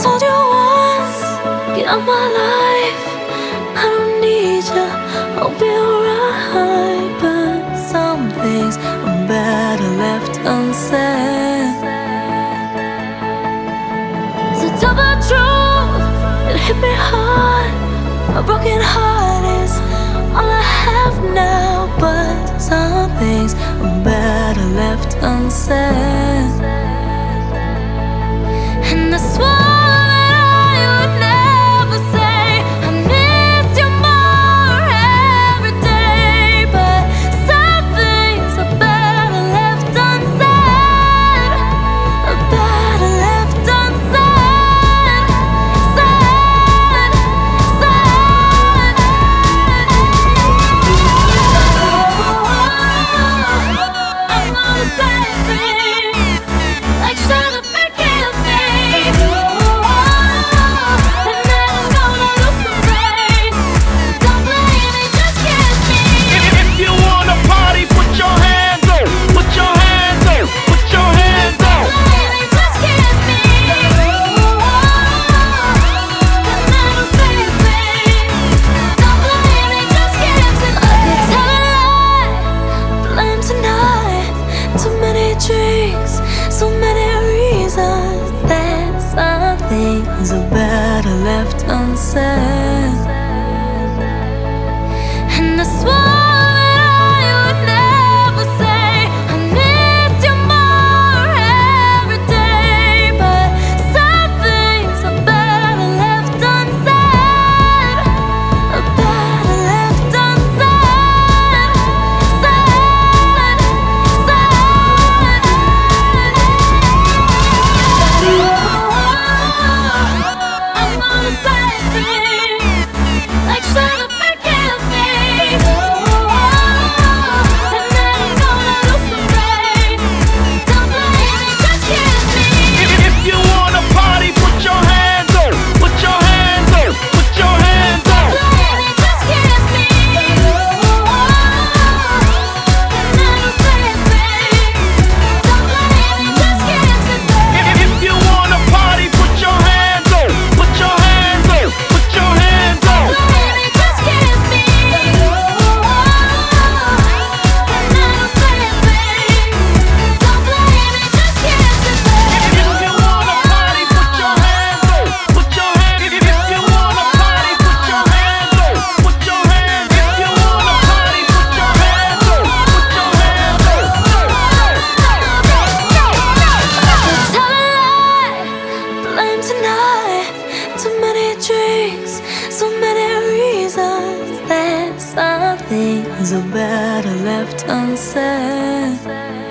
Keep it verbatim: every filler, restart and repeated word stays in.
told you once, get out my life. I don't need you, I'll be alright. But some things are better left unsaid. So tell the truth, it hit me hard. A broken heart is all I have now. But some things are better left unsaid. And I swore that I would never say I miss you more every day. But some things are better left unsaid. Are better left unsaid. Said, said. I'm gonna say things like shut up and kiss me. So many reasons that some things are better left unsaid. And I swore that I would never say I miss you more every day. But some things are better left unsaid. Are better left unsaid. Said, said. I'm gonna say things like shut up and kiss me. Tonight I'm gonna lose some weight. Don't blame me, just kiss me. If you wanna party, put your hands up, put your hands up, put your hands up. Don't blame me, just kiss me. Tonight I'm saying things. Don't blame me, just kiss me. If you wanna party, put your hands up, put your hands up, put your hands up. Don't blame me, just kiss me. Tonight I'm saying things. Don't blame me, just kiss me. If you wanna party, put your hands up, put your hands. If you wanna party, put your hands up, put your hands. If you wanna party, put your hands up, put your hands up. Tell a lie, blame tonight. Too many drinks, so many reasons that some things are better left unsaid.